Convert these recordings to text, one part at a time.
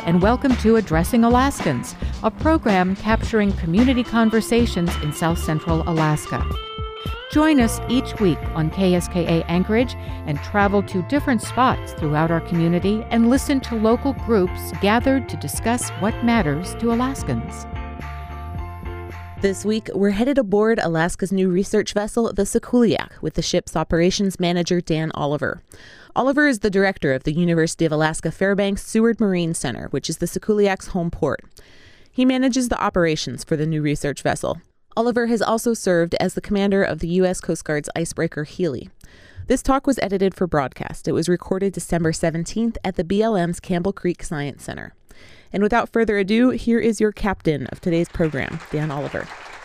and welcome to Addressing Alaskans, a program capturing community conversations in South Central Alaska. Join us each week on KSKA Anchorage and travel to different spots throughout our community and listen to local groups gathered to discuss what matters to Alaskans. This week, we're headed aboard Alaska's new research vessel, the Sikuliaq, with the ship's operations manager, Dan Oliver. Oliver is the director of the University of Alaska Fairbanks Seward Marine Center, which is the Sikuliaq's home port. He manages the operations for the new research vessel. Oliver has also served as the commander of the U.S. Coast Guard's icebreaker Healy. This talk was edited for broadcast. It was recorded December 17th at the BLM's Campbell Creek Science Center. And without further ado, here is your captain of today's program, Dan Oliver.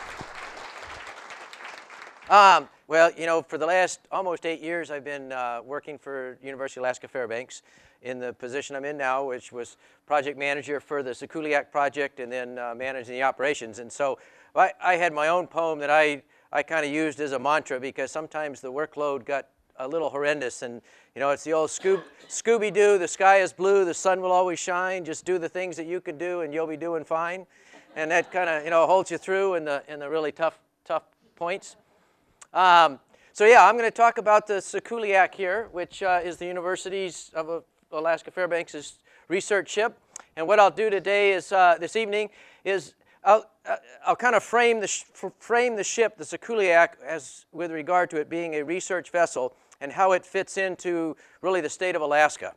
Well, you know, for the last almost 8 years, I've been working for University of Alaska Fairbanks in the position I'm in now, which was project manager for the Sikuliaq project and then managing the operations. And so I had my own poem that I kind of used as a mantra because sometimes the workload got a little horrendous, and you know, it's the old Scooby-Doo, the sky is blue, the sun will always shine, just do the things that you can do and you'll be doing fine. And that kind of, you know, holds you through in the really tough points. So yeah, I'm going to talk about the Sikuliaq here, which is the University's of Alaska Fairbanks' research ship. And what I'll do today is, this evening, is I'll kind of frame the ship, the Sikuliaq, as with regard to it being a research vessel and how it fits into really the state of Alaska.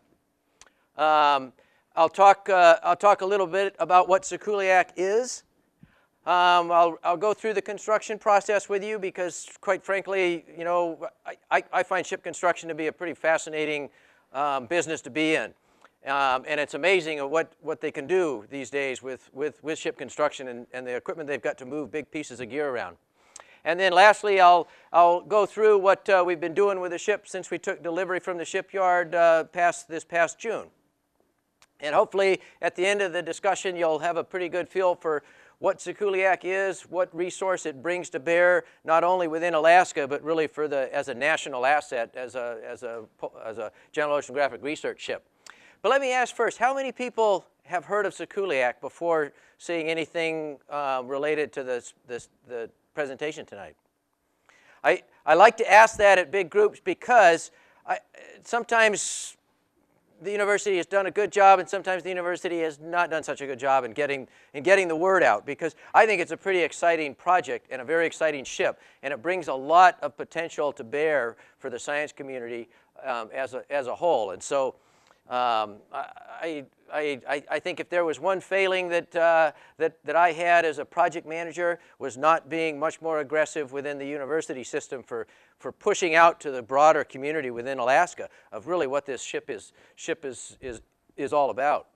I'll talk a little bit about what Sikuliaq is. I'll go through the construction process with you because, quite frankly, you know, I find ship construction to be a pretty fascinating business to be in. And it's amazing what they can do these days with ship construction and the equipment they've got to move big pieces of gear around. And then lastly, I'll go through what we've been doing with the ship since we took delivery from the shipyard this past June. And hopefully, at the end of the discussion, you'll have a pretty good feel for what Sikuliaq is, what resource it brings to bear, not only within Alaska, but really as a national asset, as a General Oceanographic research ship. But let me ask first, how many people have heard of Sikuliaq before seeing anything related to the presentation tonight? I like to ask that at big groups because sometimes the university has done a good job and sometimes the university has not done such a good job in getting the word out, because I think it's a pretty exciting project and a very exciting ship, and it brings a lot of potential to bear for the science community as a whole. And so I think if there was one failing that I had as a project manager, was not being much more aggressive within the university system for pushing out to the broader community within Alaska of really what this ship is all about.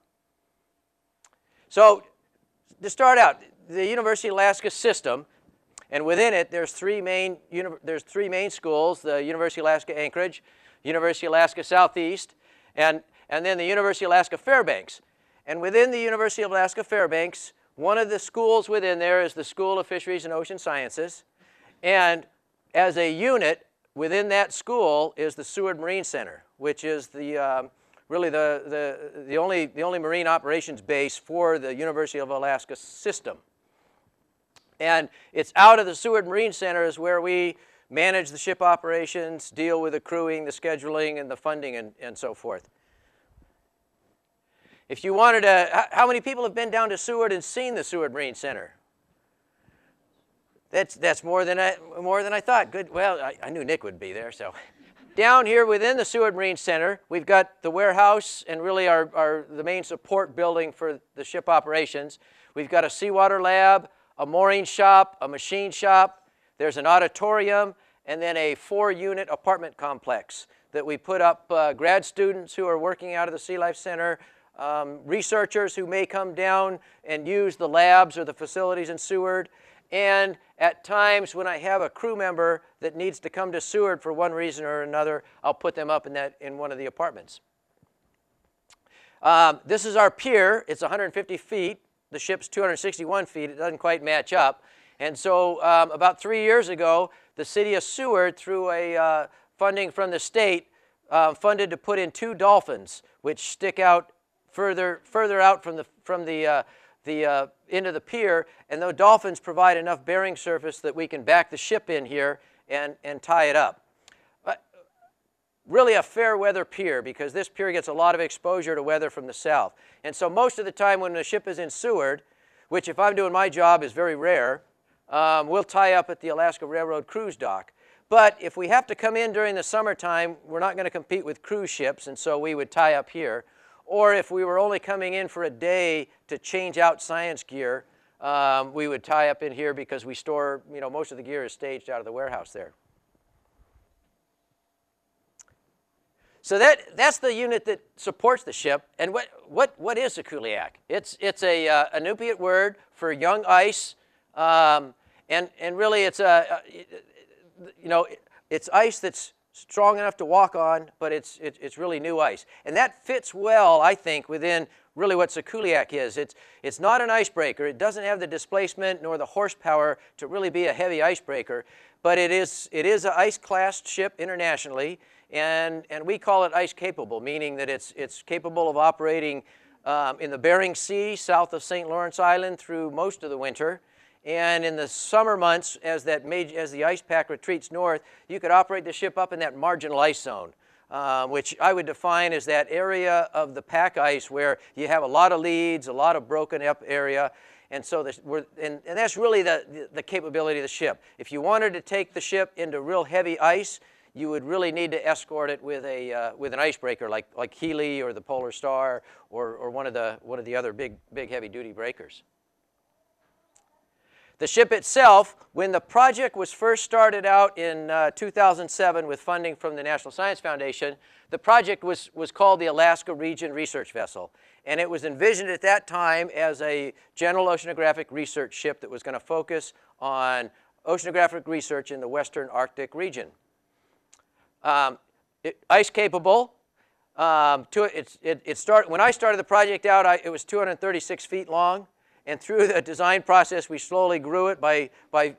So to start out, the University of Alaska system, and within it there's three main schools: the University of Alaska Anchorage, University of Alaska Southeast, and then the University of Alaska Fairbanks. And within the University of Alaska Fairbanks, one of the schools within there is the School of Fisheries and Ocean Sciences. And as a unit within that school is the Seward Marine Center, which is really the only marine operations base for the University of Alaska system. And it's out of the Seward Marine Center is where we manage the ship operations, deal with the crewing, the scheduling, and the funding, and so forth. If you wanted to, how many people have been down to Seward and seen the Seward Marine Center? That's more than I thought. Good. Well, I knew Nick would be there. So, down here within the Seward Marine Center, we've got the warehouse and really the main support building for the ship operations. We've got a seawater lab, a mooring shop, a machine shop. There's an auditorium, and then a 4-unit apartment complex that we put up grad students who are working out of the Sea Life Center, researchers who may come down and use the labs or the facilities in Seward, and at times when I have a crew member that needs to come to Seward for one reason or another, I'll put them up in one of the apartments. This is our pier. It's 150 feet. The ship's 261 feet. It doesn't quite match up. And so about 3 years ago, the city of Seward, through a funding from the state, funded to put in 2 dolphins, which stick out further out from the end of the pier, and those dolphins provide enough bearing surface that we can back the ship in here and tie it up. Really a fair weather pier, because this pier gets a lot of exposure to weather from the south. And so most of the time when the ship is in Seward, which if I'm doing my job is very rare, we'll tie up at the Alaska Railroad cruise dock. But if we have to come in during the summertime, we're not going to compete with cruise ships, and so we would tie up here. Or if we were only coming in for a day to change out science gear, we would tie up in here because we store, most of the gear is staged out of the warehouse there. So that's the unit that supports the ship. And what is a couliac? It's a Inupiat word for young ice, and really it's it's ice that's strong enough to walk on, but it's really new ice. And that fits well, I think, within really what a couliac is. It's not an icebreaker. It doesn't have the displacement nor the horsepower to really be a heavy icebreaker, but it is an ice-classed ship internationally. And we call it ice capable, meaning that it's capable of operating in the Bering Sea south of St. Lawrence Island through most of the winter. And in the summer months, as the ice pack retreats north, you could operate the ship up in that marginal ice zone, which I would define as that area of the pack ice where you have a lot of leads, a lot of broken up area. And so and that's really the capability of the ship. If you wanted to take the ship into real heavy ice, you would really need to escort it with an icebreaker like Healy or the Polar Star or one of the other big heavy duty breakers. The ship itself, when the project was first started out in 2007 with funding from the National Science Foundation, the project was called the Alaska Region Research Vessel. And it was envisioned at that time as a general oceanographic research ship that was going to focus on oceanographic research in the Western Arctic region. Ice capable. When I started the project out, it was 236 feet long, and through the design process, we slowly grew it by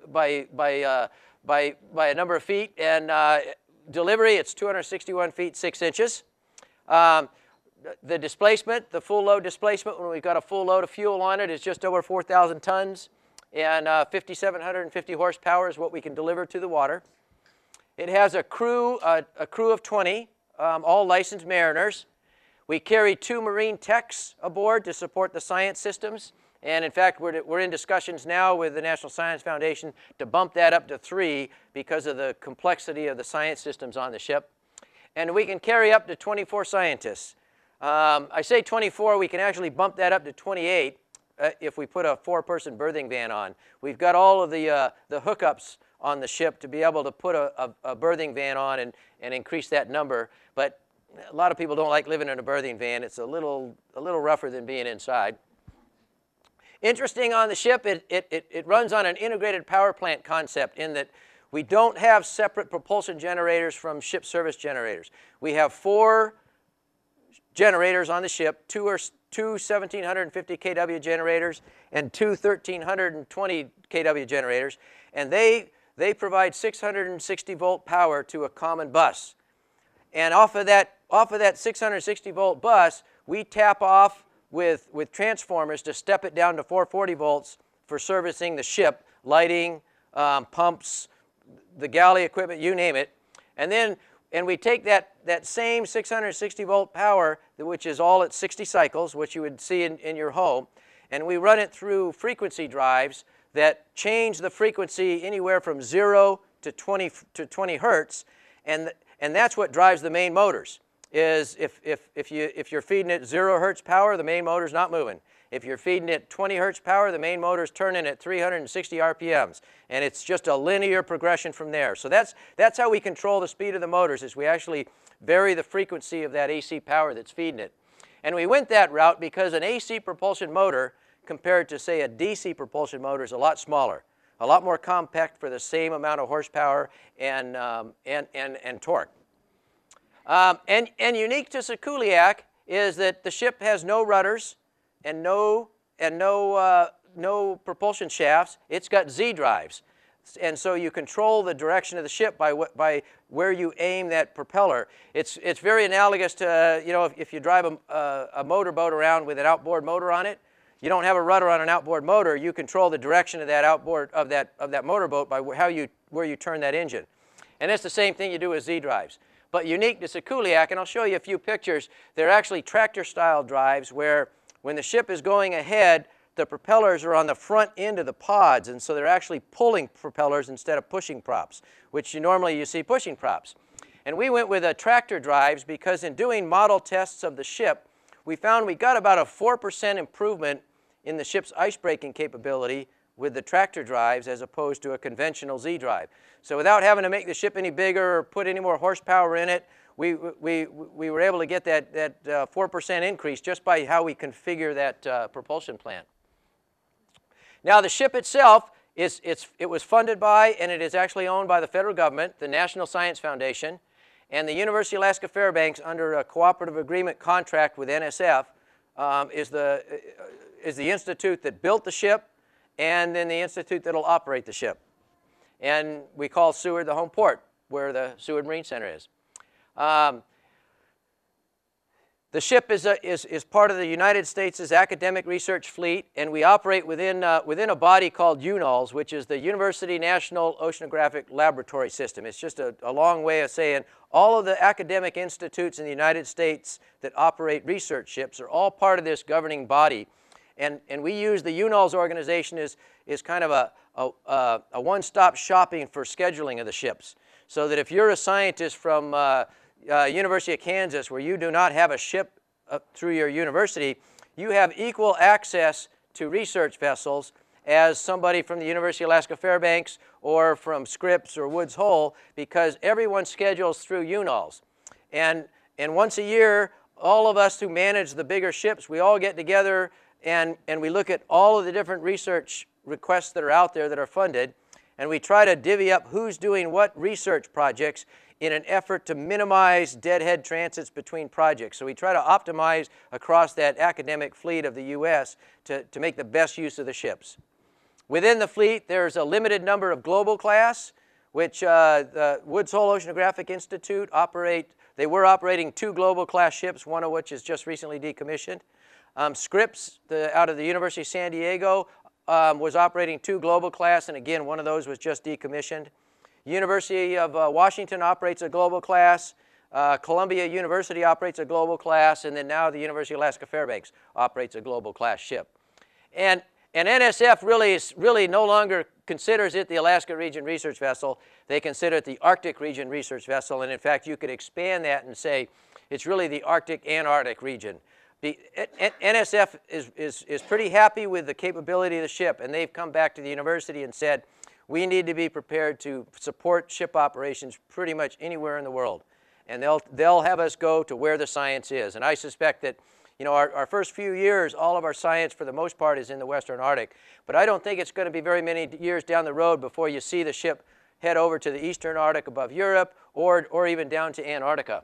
a number of feet. And delivery, it's 261 feet 6 inches. The displacement, the full load displacement, when we've got a full load of fuel on it, is just over 4,000 tons, and 5,750 horsepower is what we can deliver to the water. It has a crew of 20, all licensed mariners. We carry 2 marine techs aboard to support the science systems. And in fact, we're in discussions now with the National Science Foundation to bump that up to 3 because of the complexity of the science systems on the ship. And we can carry up to 24 scientists. I say 24, we can actually bump that up to 28 if we put a 4-person berthing van on. We've got all of the hookups on the ship to be able to put a berthing van on and increase that number. But a lot of people don't like living in a berthing van. It's a little rougher than being inside. Interesting on the ship, it runs on an integrated power plant concept in that we don't have separate propulsion generators from ship service generators. We have 4 generators on the ship. 2 1,750 kW generators and 2 1,320 kW generators. And they provide 660 volt power to a common bus. And off of that 660 volt bus, we tap off with transformers to step it down to 440 volts for servicing the ship, lighting, pumps, the galley equipment, you name it. And we take that same 660 volt power, which is all at 60 cycles, which you would see in your home, and we run it through frequency drives that change the frequency anywhere from 0 to 20 hertz, and that's what drives the main motors. Is if you're feeding it 0 hertz power, the main motor's not moving. If you're feeding it 20 hertz power, the main motor's turning at 360 RPMs, and it's just a linear progression from there. So that's how we control the speed of the motors, is we actually vary the frequency of that AC power that's feeding it. And we went that route because an AC propulsion motor compared to, say, a DC propulsion motor is a lot smaller, a lot more compact for the same amount of horsepower and torque. And unique to Seculiac is that the ship has no rudders and no propulsion shafts. It's got Z drives. And so you control the direction of the ship by where you aim that propeller. It's very analogous to, you know, if you drive a motorboat around with an outboard motor on it, you don't have a rudder on an outboard motor. You control the direction of that outboard of that motorboat by where you turn that engine. And it's the same thing you do with Z drives. But unique to Sikuliaq, and I'll show you a few pictures, they're actually tractor-style drives where when the ship is going ahead, the propellers are on the front end of the pods, and so they're actually pulling propellers instead of pushing props, which normally you see pushing props. And we went with tractor drives because in doing model tests of the ship, we found we got about a 4% improvement in the ship's ice breaking capability with the tractor drives as opposed to a conventional Z drive. So without having to make the ship any bigger or put any more horsepower in it, we were able to get that 4% increase just by how we configure that propulsion plant. Now the ship itself, it was funded by and it is actually owned by the federal government, the National Science Foundation, and the University of Alaska Fairbanks under a cooperative agreement contract with NSF is the institute that built the ship and then the institute that will operate the ship. And we call Seward the home port, where the Seward Marine Center is. The ship is part of the United States' academic research fleet, and we operate within a body called UNOLS, which is the University National Oceanographic Laboratory System. It's just a long way of saying all of the academic institutes in the United States that operate research ships are all part of this governing body. And we use the UNOLS organization as kind of a one-stop shopping for scheduling of the ships. So that if you're a scientist from University of Kansas where you do not have a ship through your university, you have equal access to research vessels as somebody from the University of Alaska Fairbanks or from Scripps or Woods Hole, because everyone schedules through UNOLS. And once a year, all of us who manage the bigger ships, we all get together and we look at all of the different research requests that are out there that are funded, and we try to divvy up who's doing what research projects in an effort to minimize deadhead transits between projects. So we try to optimize across that academic fleet of the U.S. to make the best use of the ships. Within the fleet, there's a limited number of global class, which the Woods Hole Oceanographic Institute they were operating 2 global class ships, one of which is just recently decommissioned. Scripps, out of the University of San Diego, was operating 2 global class, and again, one of those was just decommissioned. University of Washington operates a global class. Columbia University operates a global class, and then now the University of Alaska Fairbanks operates a global class ship. And NSF really no longer considers it the Alaska Region Research Vessel. They consider it the Arctic Region Research Vessel, and in fact, you could expand that and say it's really the Arctic-Antarctic region. NSF is pretty happy with the capability of the ship, and they've come back to the university and said, we need to be prepared to support ship operations pretty much anywhere in the world. And they'll have us go to where the science is. And I suspect that, you know, our first few years, all of our science for the most part is in the Western Arctic. But I don't think it's going to be very many years down the road before you see the ship head over to the Eastern Arctic above Europe or even down to Antarctica.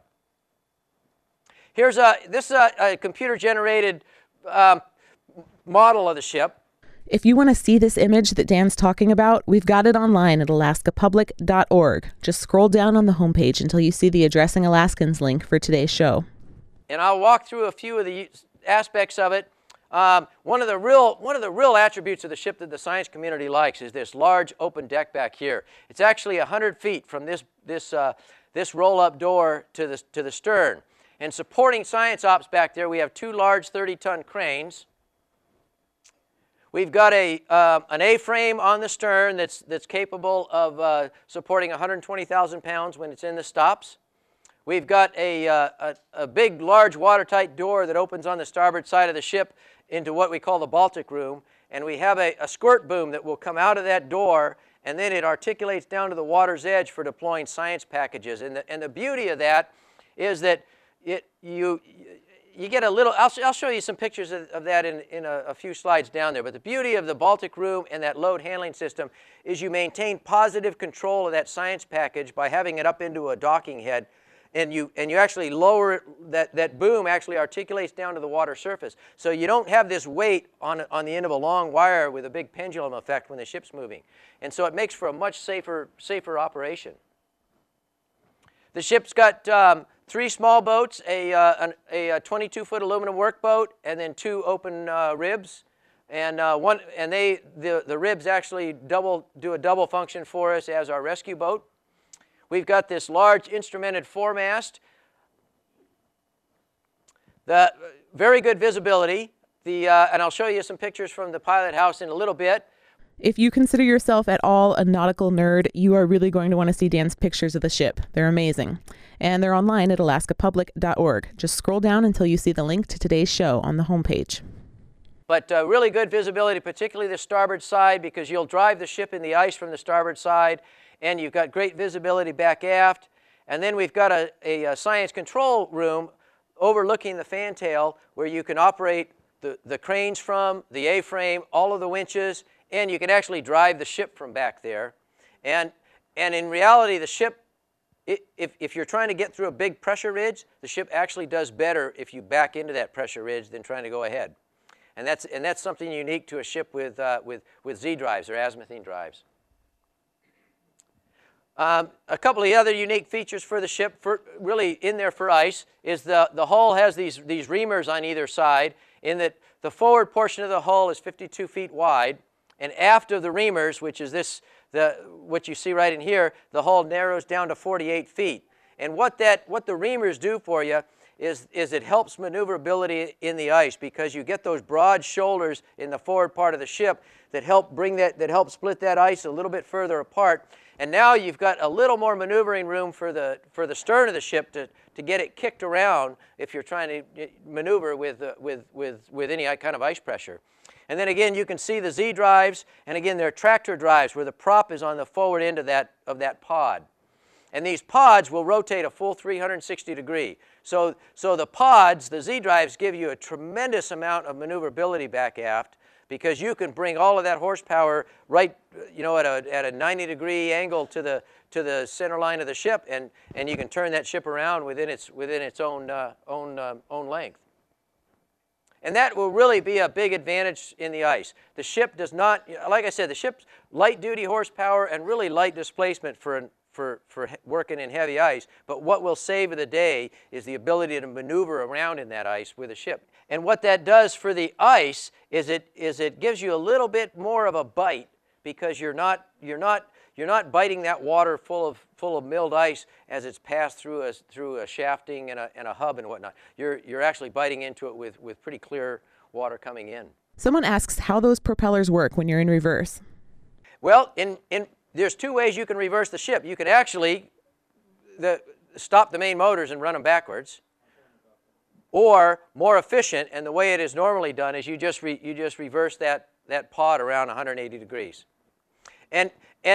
This is a computer-generated model of the ship. If you want to see this image that Dan's talking about, we've got it online at alaskapublic.org. Just scroll down on the homepage until you see the Addressing Alaskans link for today's show. And I'll walk through a few of the aspects of it. One of the real attributes of the ship that the science community likes is this large open deck back here. It's actually 100 feet from this roll-up door to the stern. And supporting science ops back there, we have 2 large 30-ton cranes. We've got an A-frame on the stern that's capable of supporting 120,000 pounds when it's in the stops. We've got a big, large, watertight door that opens on the starboard side of the ship into what we call the Baltic room. And we have a squirt boom that will come out of that door, and then it articulates down to the water's edge for deploying science packages. And the beauty of that is that you get a little, I'll show you some pictures of that in a few slides down there, but the beauty of the Baltic room and that load handling system is you maintain positive control of that science package by having it up into a docking head. and you actually lower it, that boom actually articulates down to the water surface. So you don't have this weight on the end of a long wire with a big pendulum effect when the ship's moving. And so it makes for a much safer operation. The ship's got 3 small boats, a 22-foot aluminum workboat, and then 2 open ribs. And the ribs actually do a double function for us as our rescue boat. We've got this large instrumented foremast. The very good visibility. And I'll show you some pictures from the pilot house in a little bit. If you consider yourself at all a nautical nerd, you are really going to want to see Dan's pictures of the ship. They're amazing. And they're online at alaskapublic.org. Just scroll down until you see the link to today's show on the homepage. But really good visibility, particularly the starboard side, because you'll drive the ship in the ice from the starboard side, and you've got great visibility back aft. And then we've got a science control room overlooking the fantail where you can operate the cranes from, the A-frame, all of the winches, and you can actually drive the ship from back there. And in reality, the ship, if you're trying to get through a big pressure ridge, the ship actually does better if you back into that pressure ridge than trying to go ahead. And that's something unique to a ship with Z-drives or azimuthine drives. A couple of the other unique features for the ship, really in there for ice, is the hull has these reamers on either side, in that the forward portion of the hull is 52 feet wide, and aft of the reamers, which is what you see right in here, the hull narrows down to 48 feet. And what the reamers do for you is it helps maneuverability in the ice, because you get those broad shoulders in the forward part of the ship that help split that ice a little bit further apart. And now you've got a little more maneuvering room for the stern of the ship to get it kicked around if you're trying to maneuver with any kind of ice pressure. And then again, you can see the Z-drives, and again, they're tractor drives where the prop is on the forward end of that pod. And these pods will rotate a full 360 degree. So the pods, the Z-drives, give you a tremendous amount of maneuverability back aft, because you can bring all of that horsepower right, at a 90-degree angle to the center line of the ship, and you can turn that ship around within its own length. And that will really be a big advantage in the ice. The ship does not, like I said, the ship's light-duty horsepower and really light displacement for working in heavy ice, but what will save the day is the ability to maneuver around in that ice with a ship. And what that does for the ice is it gives you a little bit more of a bite, because you're not biting that water full of milled ice as it's passed through a shafting and a hub and whatnot. You're actually biting into it with pretty clear water coming in. Someone asks how those propellers work when you're in reverse. Well, there's 2 ways you can reverse the ship. You can actually stop the main motors and run them backwards, or more efficient, and the way it is normally done is you just reverse that pod around 180 degrees. And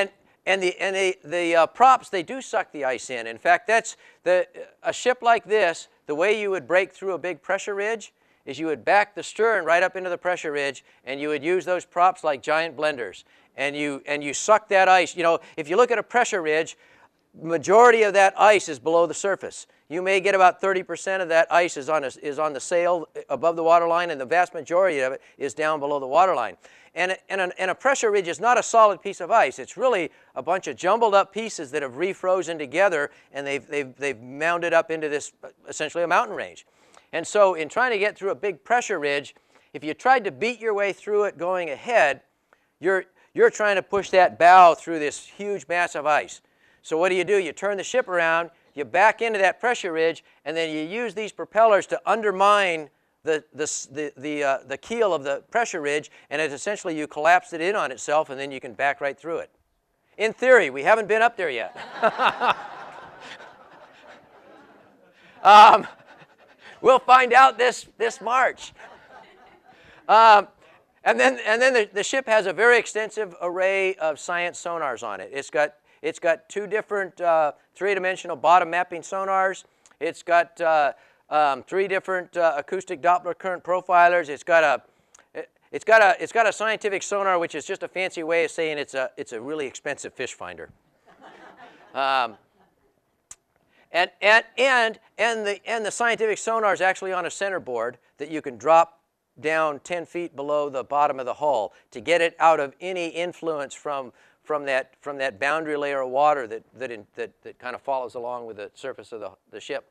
the props, they do suck the ice in. In fact, a ship like this, the way you would break through a big pressure ridge is you would back the stern right up into the pressure ridge, and you would use those props like giant blenders. And you suck that ice. If you look at a pressure ridge, majority of that ice is below the surface. You may get about 30% of that ice is on the sail above the waterline, and the vast majority of it is down below the waterline. And a pressure ridge is not a solid piece of ice. It's really a bunch of jumbled up pieces that have refrozen together, and they've mounded up into this essentially a mountain range. And so in trying to get through a big pressure ridge, if you tried to beat your way through it going ahead, you're trying to push that bow through this huge mass of ice. So what do? You turn the ship around, you back into that pressure ridge, and then you use these propellers to undermine the keel of the pressure ridge, and essentially you collapse it in on itself, and then you can back right through it. In theory, we haven't been up there yet. We'll find out this March. And then the ship has a very extensive array of science sonars on it. It's got 2 different 3-dimensional bottom mapping sonars. It's got 3 different acoustic Doppler current profilers. It's got a scientific sonar, which is just a fancy way of saying it's a really expensive fish finder. And the scientific sonar is actually on a center board that you can drop down 10 feet below the bottom of the hull to get it out of any influence from that boundary layer of water that kind of follows along with the surface of the ship.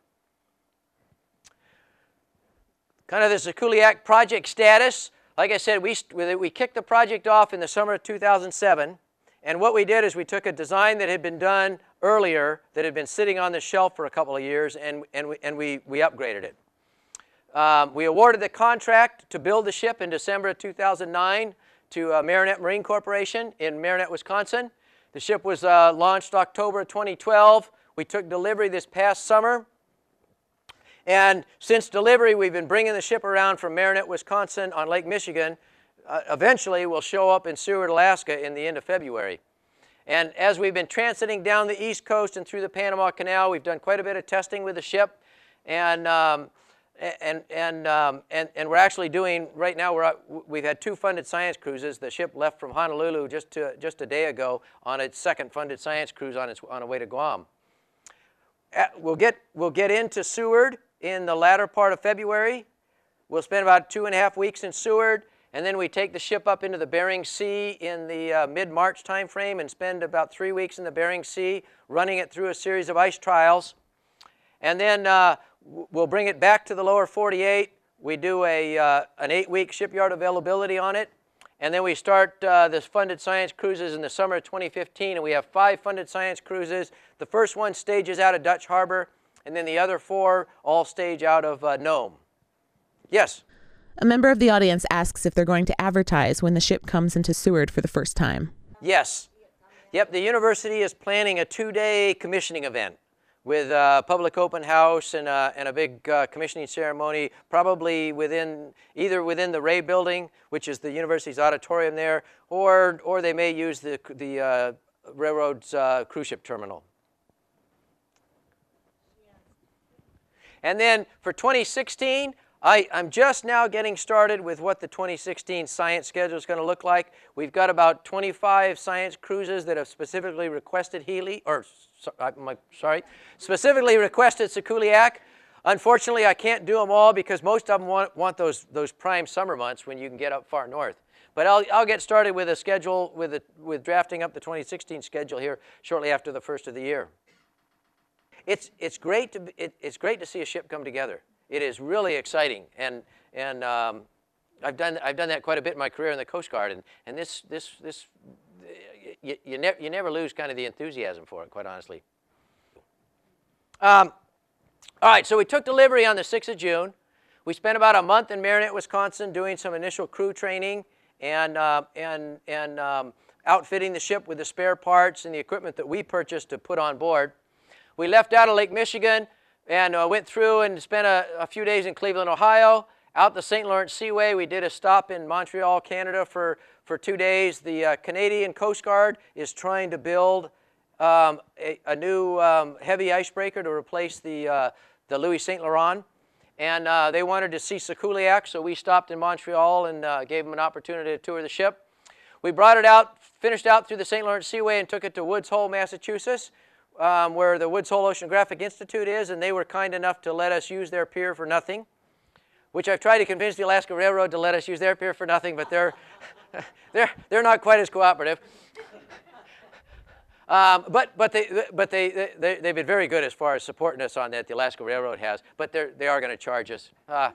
Kind of the Siculiac project status. Like I said, we kicked the project off in the summer of 2007. And what we did is we took a design that had been done earlier, that had been sitting on the shelf for a couple of years, and we upgraded it. We awarded the contract to build the ship in December of 2009 to Marinette Marine Corporation in Marinette, Wisconsin. The ship was launched October 2012. We took delivery this past summer. And since delivery, we've been bringing the ship around from Marinette, Wisconsin on Lake Michigan. Eventually, we'll show up in Seward, Alaska in the end of February. And as we've been transiting down the East Coast and through the Panama Canal, we've done quite a bit of testing with the ship. And we're actually doing, right now, we've had 2 funded science cruises. The ship left from Honolulu just a day ago on its second funded science cruise on a way to Guam. We'll get into Seward in the latter part of February. We'll spend about 2.5 weeks in Seward, and then we take the ship up into the Bering Sea in the mid-March time frame and spend about 3 weeks in the Bering Sea running it through a series of ice trials. And then we'll bring it back to the lower 48. We do an 8-week shipyard availability on it. And then we start this funded science cruises in the summer of 2015. And we have 5 funded science cruises. The first one stages out of Dutch Harbor. And then the other 4 all stage out of Nome. Yes? A member of the audience asks if they're going to advertise when the ship comes into Seward for the first time. Yes. Yep, the university is planning a 2-day commissioning event with a public open house and a big commissioning ceremony, probably either within the Ray Building, which is the university's auditorium there, or they may use the railroad's cruise ship terminal. And then for 2016, I'm just now getting started with what the 2016 science schedule is going to look like. We've got about 25 science cruises that have specifically requested specifically requested Siculiac. Unfortunately, I can't do them all because most of them want those prime summer months when you can get up far north. But I'll get started with a schedule, with drafting up the 2016 schedule here shortly after the first of the year. It's great to see a ship come together. It is really exciting, and I've done that quite a bit in my career in the Coast Guard, and this you never lose kind of the enthusiasm for it, quite honestly. All right, so we took delivery on the 6th of June. We spent about a month in Marinette, Wisconsin, doing some initial crew training and outfitting the ship with the spare parts and the equipment that we purchased to put on board. We left out of Lake Michigan and went through and spent a few days in Cleveland, Ohio. Out the St. Lawrence Seaway, we did a stop in Montreal, Canada for 2 days. The Canadian Coast Guard is trying to build a new heavy icebreaker to replace the Louis St. Laurent. And they wanted to see Siculiac, so we stopped in Montreal and gave them an opportunity to tour the ship. We brought it out, finished out through the St. Lawrence Seaway and took it to Woods Hole, Massachusetts, where the Woods Hole Oceanographic Institute is, and they were kind enough to let us use their pier for nothing, which I've tried to convince the Alaska Railroad to let us use their pier for nothing, but they're not quite as cooperative. But they've been very good as far as supporting us on that. The Alaska Railroad has, but they are going to charge us.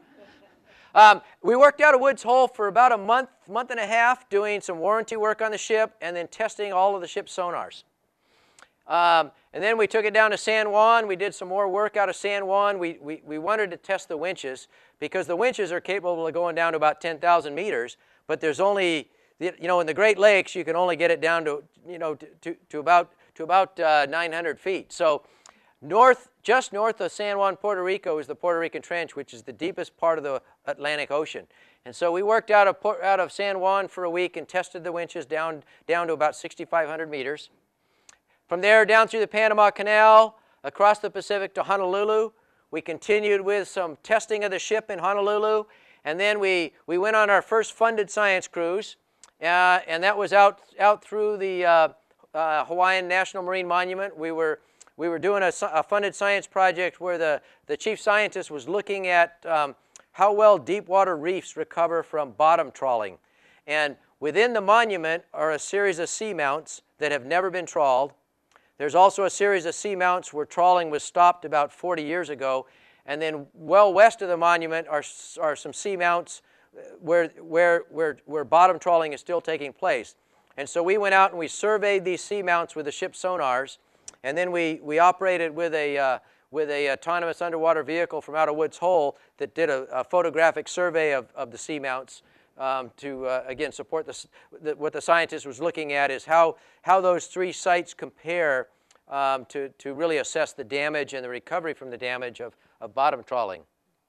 We worked out of Woods Hole for about a month and a half, doing some warranty work on the ship and then testing all of the ship's sonars. And then we took it down to San Juan. We did some more work out of San Juan. We wanted to test the winches because the winches are capable of going down to about 10,000 meters, but there's only, in the Great Lakes, you can only get it down to, to about 900 feet. So just north of San Juan, Puerto Rico is the Puerto Rican Trench, which is the deepest part of the Atlantic Ocean. And so we worked out of San Juan for a week and tested the winches down to about 6,500 meters. From there, down through the Panama Canal, across the Pacific to Honolulu. We continued with some testing of the ship in Honolulu. And then we went on our first funded science cruise. And that was out through the Hawaiian National Marine Monument. We were we were doing a funded science project where the chief scientist was looking at how well deep water reefs recover from bottom trawling. And within the monument are a series of seamounts that have never been trawled. There's also a series of seamounts where trawling was stopped about 40 years ago. And then well west of the monument are some seamounts where bottom trawling is still taking place. And so we went out and we surveyed these seamounts with the ship's sonars, and then we operated with a autonomous underwater vehicle from out of Woods Hole that did a photographic survey of the seamounts to again support what the scientist was looking at is how those three sites compare to really assess the damage and the recovery from the damage of bottom trawling.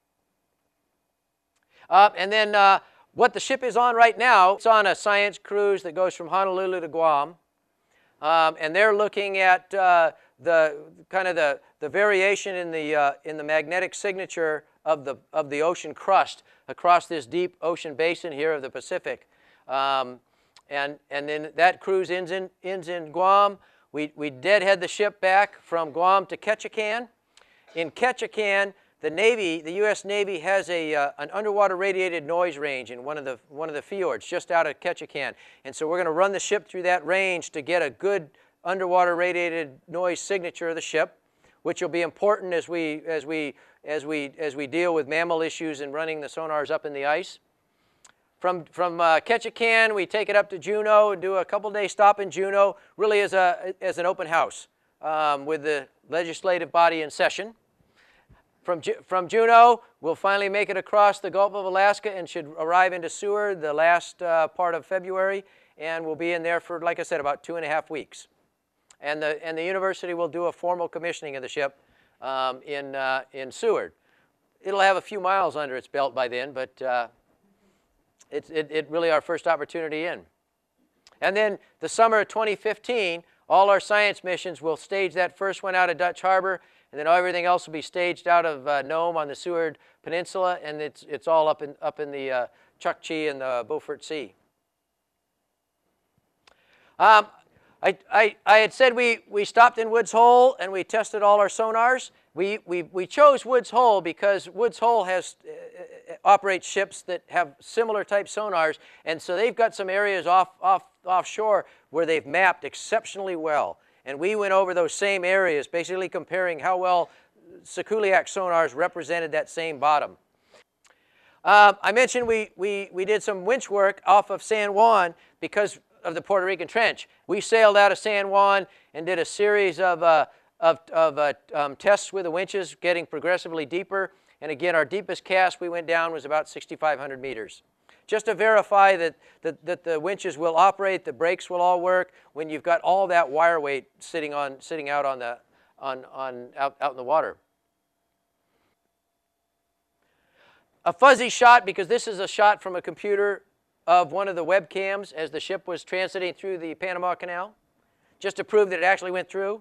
And then what the ship is on right now, it's on a science cruise that goes from Honolulu to Guam. And they're looking at the variation in the magnetic signature of the ocean crust across this deep ocean basin here of the Pacific. And then that cruise ends in Guam. We deadhead the ship back from Guam to Ketchikan. In Ketchikan, the U.S. Navy has an underwater radiated noise range in one of the fjords just out of Ketchikan, and so we're going to run the ship through that range to get a good underwater radiated noise signature of the ship, which will be important as we deal with mammal issues and running the sonars up in the ice. From Ketchikan, we take it up to Juneau and do a couple-day stop in Juneau, really as an open house with the legislative body in session. From Juneau, we'll finally make it across the Gulf of Alaska and should arrive into Seward the last part of February, and we'll be in there for, like I said, about 2.5 weeks. And the university will do a formal commissioning of the ship in Seward. It'll have a few miles under its belt by then, but it's really our first opportunity in. And then the summer of 2015, all our science missions will stage that first one out of Dutch Harbor, and then everything else will be staged out of Nome on the Seward Peninsula, and it's all up in the Chukchi and the Beaufort Sea. I had said we stopped in Woods Hole and we tested all our sonars. We chose Woods Hole because Woods Hole operates ships that have similar type sonars, and so they've got some areas offshore where they've mapped exceptionally well. And we went over those same areas, basically comparing how well Sikuliaq sonars represented that same bottom. I mentioned we did some winch work off of San Juan because of the Puerto Rican Trench. We sailed out of San Juan and did a series of tests with the winches, getting progressively deeper. And again, our deepest cast we went down was about 6,500 meters. Just to verify that the winches will operate, the brakes will all work when you've got all that wire weight sitting out in the water. A fuzzy shot, because this is a shot from a computer of one of the webcams as the ship was transiting through the Panama Canal, just to prove that it actually went through.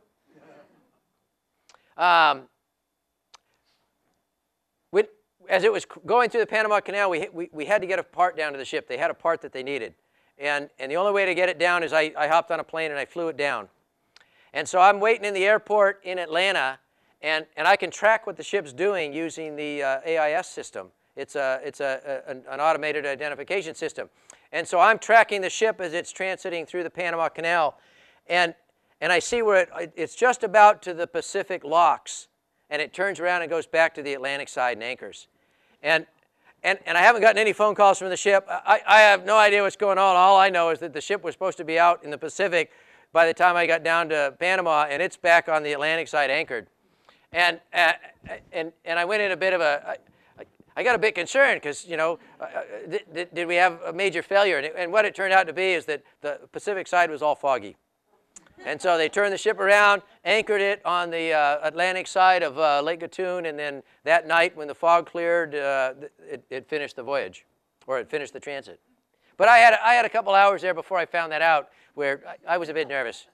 As it was going through the Panama Canal, we had to get a part down to the ship. They had a part that they needed. And the only way to get it down is I hopped on a plane and I flew it down. And so I'm waiting in the airport in Atlanta, and I can track what the ship's doing using the AIS system. It's an automated identification system. And so I'm tracking the ship as it's transiting through the Panama Canal. And I see where it's just about to the Pacific locks, and it turns around and goes back to the Atlantic side and anchors. And I haven't gotten any phone calls from the ship. I have no idea what's going on. All I know is that the ship was supposed to be out in the Pacific by the time I got down to Panama, and it's back on the Atlantic side anchored. And I went in a bit of I got a bit concerned because, you know, did we have a major failure? And what it turned out to be is that the Pacific side was all foggy. And so they turned the ship around, anchored it on the Atlantic side of Lake Gatun, and then that night when the fog cleared, it finished the voyage, or it finished the transit. But I had a couple hours there before I found that out where I was a bit nervous.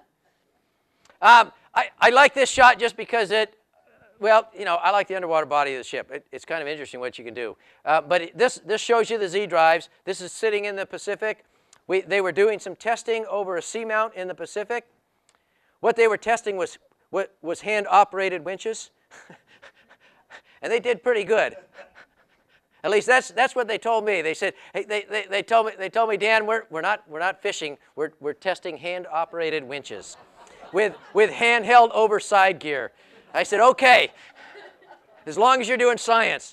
I like this shot just because well, you know, I like the underwater body of the ship. It's kind of interesting what you can do. But this shows you the Z drives. This is sitting in the Pacific. They were doing some testing over a seamount in the Pacific. What they were testing was was hand-operated winches. And they did pretty good. At least that's what they told me. They said, hey, they told me, Dan, we're not fishing. We're testing hand-operated winches with handheld overside gear. I said, okay, as long as you're doing science.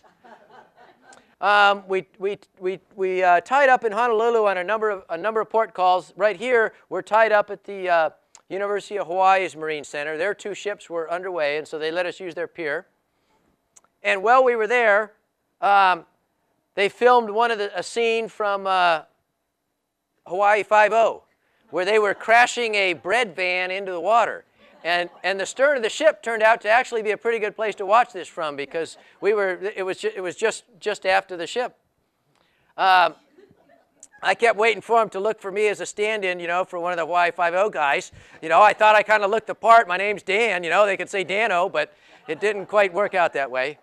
We tied up in Honolulu on a number of port calls. Right here, we're tied up at the University of Hawaii's Marine Center. Their 2 ships were underway, and so they let us use their pier. And while we were there, they filmed a scene from Hawaii Five-0, where they were crashing a bread van into the water. And the stern of the ship turned out to actually be a pretty good place to watch this from, because it was just after the ship. I kept waiting for him to look for me as a stand-in, for one of the Hawaii Five-0 guys. I thought I kind of looked the part. My name's Dan, they could say Dano, but it didn't quite work out that way.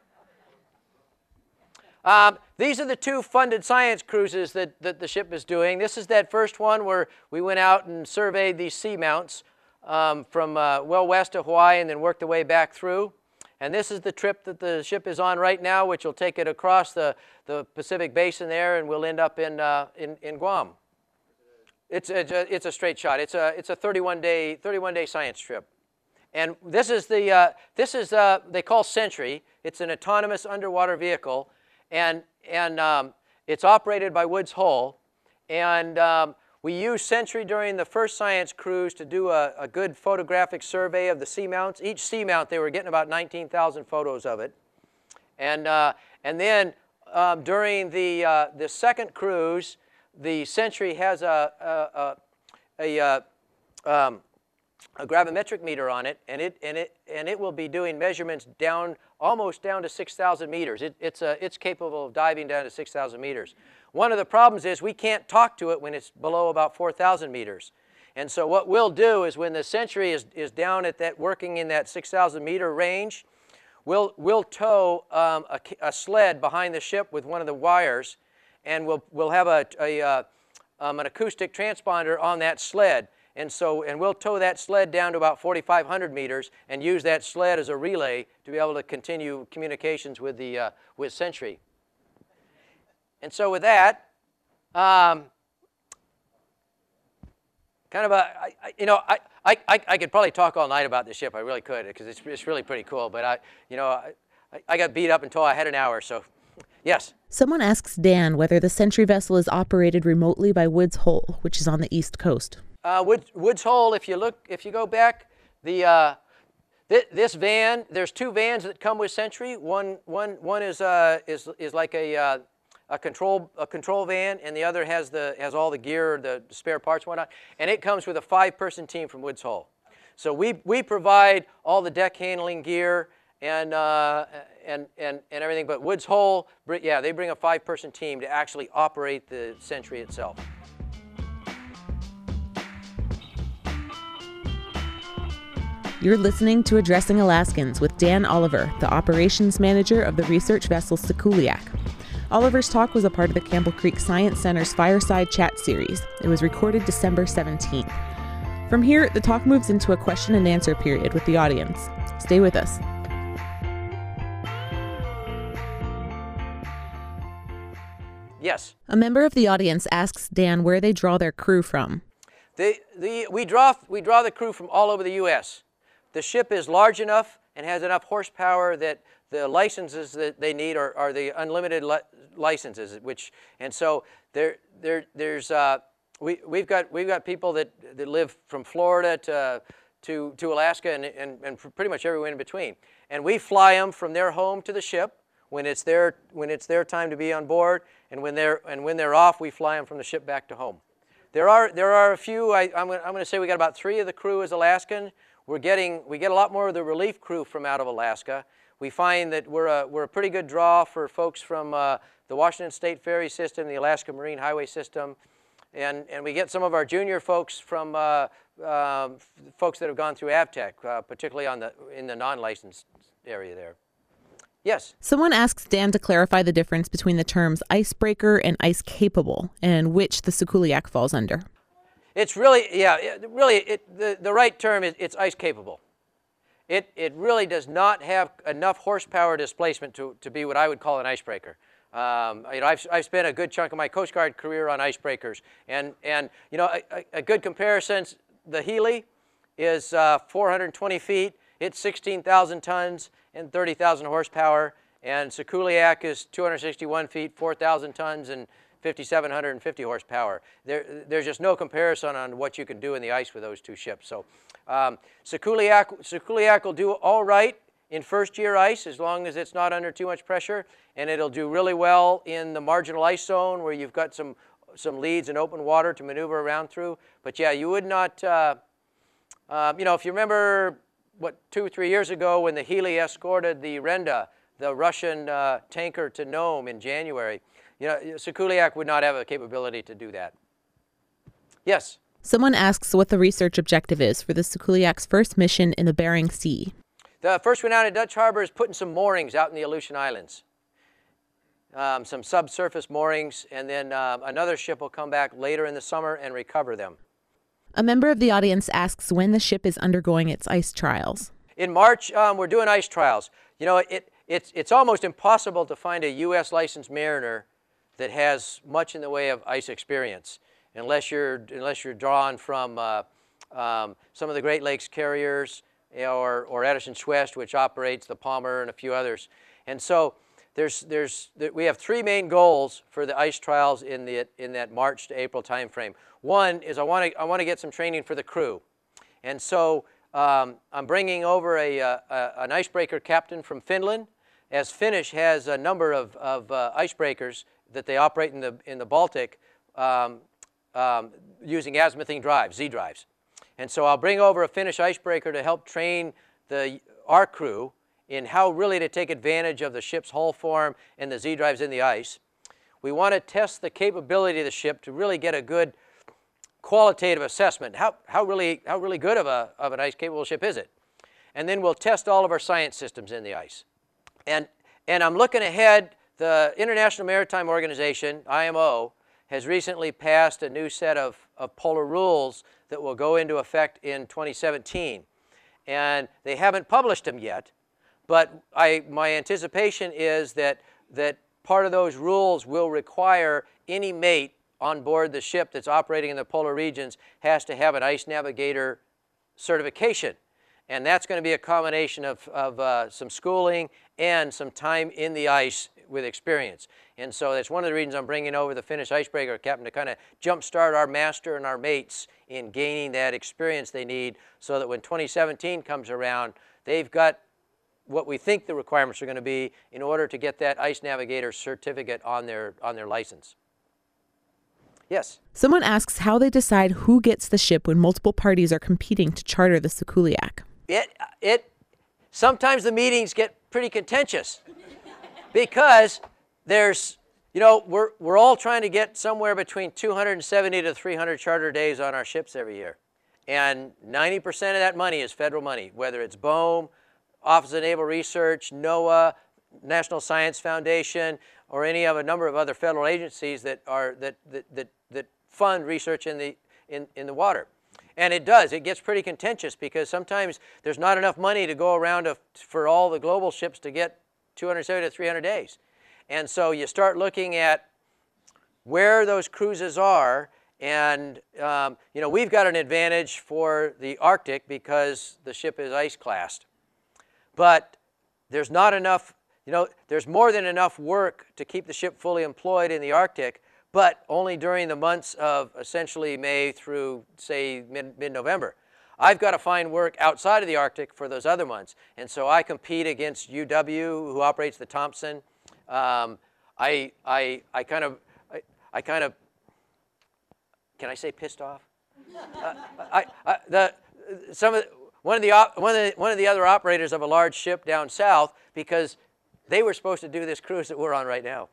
These are the 2 funded science cruises that the ship is doing. This is that first one where we went out and surveyed these seamounts from well west of Hawaii and then worked the way back through. And this is the trip that the ship is on right now, which will take it across the Pacific Basin there, and we'll end up in Guam. It's a straight shot. It's a 31-day science trip. And this is they call Sentry. It's an autonomous underwater vehicle. And it's operated by Woods Hole. And we used Sentry during the first science cruise to do a good photographic survey of the seamounts. Each seamount, they were getting about 19,000 photos of it. And then during the second cruise, the Sentry has a gravimetric meter on it, and it will be doing measurements almost down to 6,000 meters. It's capable of diving down to 6,000 meters. One of the problems is we can't talk to it when it's below about 4,000 meters. And so what we'll do is when the Sentry is down at working in that 6,000 meter range, we'll tow a sled behind the ship with one of the wires, and we'll have an acoustic transponder on that sled. And we'll tow that sled down to about 4,500 meters and use that sled as a relay to be able to continue communications with Sentry. And so with that, I could probably talk all night about this ship. I really could, because it's really pretty cool. But I got beat up until I had an hour. So, yes. Someone asks Dan whether the Sentry vessel is operated remotely by Woods Hole, which is on the East Coast. Woods Hole, if you go back, this van, there's 2 vans that come with Sentry. One is like a control van, and the other has all the gear, the spare parts, and whatnot. And it comes with a 5-person team from Woods Hole. So we provide all the deck handling gear and everything. But Woods Hole, they bring a 5-person team to actually operate the Sentry itself. You're listening to Addressing Alaskans with Dan Oliver, the operations manager of the research vessel Sikuliaq. Oliver's talk was a part of the Campbell Creek Science Center's Fireside Chat series. It was recorded December 17th. From here, the talk moves into a question and answer period with the audience. Stay with us. Yes. A member of the audience asks Dan where they draw their crew from. We draw the crew from all over the U.S. The ship is large enough and has enough horsepower that the licenses that they need are the unlimited licenses. And so we've got people that live from Florida to Alaska and pretty much everywhere in between. And we fly them from their home to the ship when it's their time to be on board, and when they're off, we fly them from the ship back to home. There are a few. I'm going to say we got about 3 of the crew is Alaskan. We get a lot more of the relief crew from out of Alaska. We find that we're a pretty good draw for folks from the Washington State Ferry System, the Alaska Marine Highway System, and we get some of our junior folks from folks that have gone through AVTEC, particularly in the non-licensed area there. Yes. Someone asks Dan to clarify the difference between the terms icebreaker and ice capable, and which the Sikuliaq falls under. It's really, the right term is it's ice capable. it really does not have enough horsepower displacement to be what I would call an icebreaker. I've spent a good chunk of my Coast Guard career on icebreakers, and a good comparison, the Healy is 420 feet, it's 16,000 tons and 30,000 horsepower, and Sikuliaq is 261 feet, 4,000 tons and 5,750 horsepower. There's just no comparison on what you can do in the ice with those two ships. So Sikuliaq will do all right in first-year ice as long as it's not under too much pressure, and it'll do really well in the marginal ice zone where you've got some leads and open water to maneuver around through. But yeah, you would not, if you remember, 2 or 3 years ago when the Healy escorted the Renda, the Russian tanker, to Nome in January, Sikuliaq would not have a capability to do that. Yes? Someone asks what the research objective is for the Sikuliaq's first mission in the Bering Sea. The first one out at Dutch Harbor is putting some moorings out in the Aleutian Islands. Some subsurface moorings, and then another ship will come back later in the summer and recover them. A member of the audience asks when the ship is undergoing its ice trials. In March, we're doing ice trials. It's almost impossible to find a U.S. licensed mariner that has much in the way of ice experience, unless you're drawn from some of the Great Lakes carriers, or Edison Schwest, which operates the Palmer and a few others. And so we have 3 main goals for the ice trials in that March to April time frame. One is I want to get some training for the crew, and so I'm bringing over an icebreaker captain from Finland, as Finnish has a number of icebreakers that they operate in the Baltic using azimuthine drives, Z drives. And so I'll bring over a Finnish icebreaker to help train our crew in how really to take advantage of the ship's hull form and the Z drives in the ice. We want to test the capability of the ship to really get a good qualitative assessment. How really good of an ice-capable ship is it? And then we'll test all of our science systems in the ice. And I'm looking ahead. The International Maritime Organization, IMO, has recently passed a new set of polar rules that will go into effect in 2017. And they haven't published them yet, but my anticipation is that part of those rules will require any mate on board the ship that's operating in the polar regions has to have an ice navigator certification. And that's going to be a combination of some schooling and some time in the ice with experience. And so that's one of the reasons I'm bringing over the Finnish icebreaker captain, to kind of jumpstart our master and our mates in gaining that experience they need, so that when 2017 comes around, they've got what we think the requirements are going to be in order to get that ice navigator certificate on their license. Yes? Someone asks how they decide who gets the ship when multiple parties are competing to charter the Sikuliaq. Sometimes the meetings get pretty contentious because we're all trying to get somewhere between 270 to 300 charter days on our ships every year. And 90% of that money is federal money, whether it's BOEM, Office of Naval Research, NOAA, National Science Foundation, or any of a number of other federal agencies that fund research in the water. And it gets pretty contentious, because sometimes there's not enough money to go around for all the global ships to get 270 to 300 days. And so you start looking at where those cruises are, and we've got an advantage for the Arctic because the ship is ice classed. But there's not enough, there's more than enough work to keep the ship fully employed in the Arctic, but only during the months of essentially May through, say, mid-November. I've got to find work outside of the Arctic for those other months. And so I compete against UW, who operates the Thompson. I kind of, can I say pissed off? One of the other operators of a large ship down south, because they were supposed to do this cruise that we're on right now,